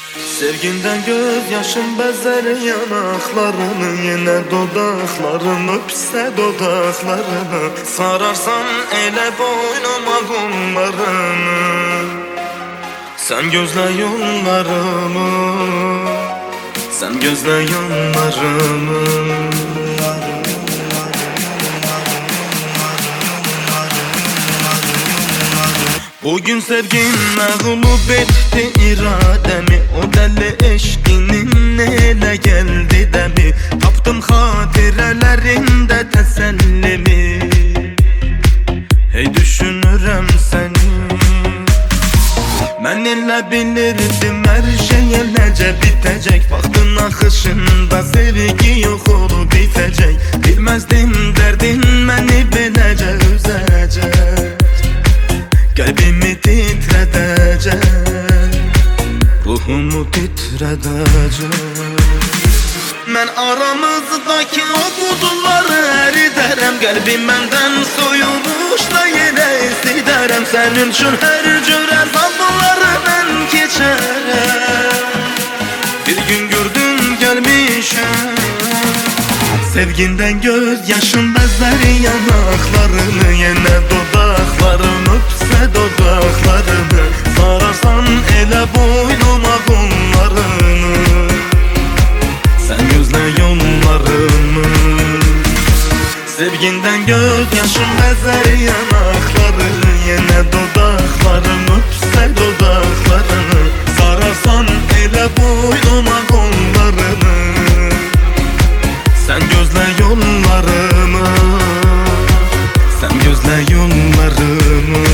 Sevginden gözyaşım bezer yanaklarını, yine dodaklarını, öpse dodaklarını. Sararsan ele boynuma bunlarını. Sen gözle yollarımı, sen gözle yollarımı. Bugün sevgin mağlup etti irademi. O deli eşkinin ele geldi demi. Taptım hatirelerinde tesellimi. Hey düşünürüm seni. Ben elə bilirdim her şey eləcə bitecek. Vaxtın akışında sevgi yok olup bitecek. Bilmezdim derdin beni beləcə üzecek. Kalbimi titredecek, ruhumu titredecek. Ben aramızdaki o buzulları eriderim. Kalbim benden soyulmuş da yine istiderem. Senin için her cüre zamanları ben geçerim. Bir gün gördüm gelmişim. Sevginden gözyaşım bezler yanaklarını, yine dodaklarını, öpse dodaklarını. Sararsan ele boynuma bunlarını. Sen gözle yollarımı. Sevginden gözyaşım bezler yanaklarını, yine dodaklarını, öpse dodaklarını. Sararsan ele boynuma bunlarını. Sen gözle yollarımı, sen gözle yollarımı.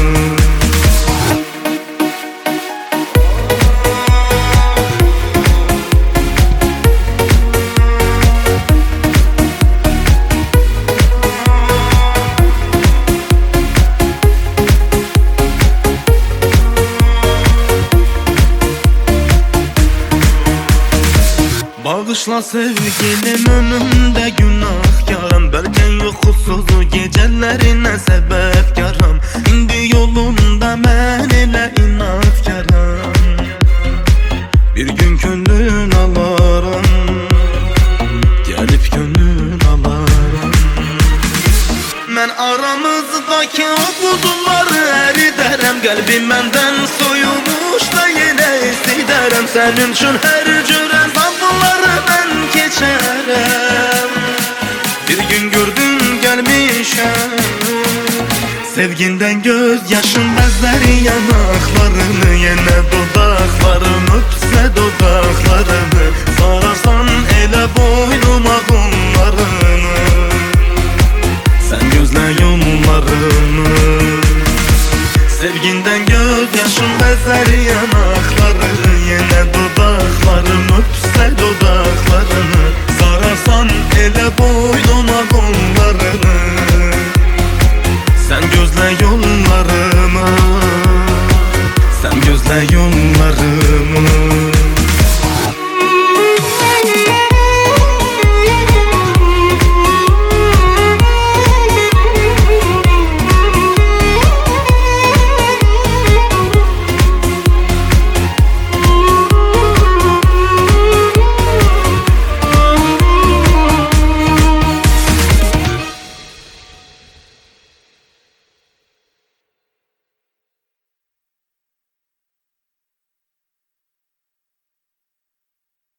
Bağışla sevgilim önümde günahkarım. Belki uykusuz gecelerine sebepkarım. İndi yolunda ben ile inatkarım. Bir gün gönlün alarım, gelip gönlün alarım. Ben aramızdaki o buzulları eriderim. Kalbim benden soyulmuş da yine istiderem. Senin için her cüre zamanları ben geçerim. Bir gün gördüm gelmişim. Sevginden gözyaşım bezler yanaklarını, yine dodaklarını, öpse dodaklarını. Sararsan ele boynuma bunlarını. Sen gözle yollarımı. Sevginden gözyaşım bezler yanaklarını, yine dodaklarını, öpse dodaklarını. Sararsan ele boynuma bunlarını. Sen gözle yollarımı, sen gözle yollarımı.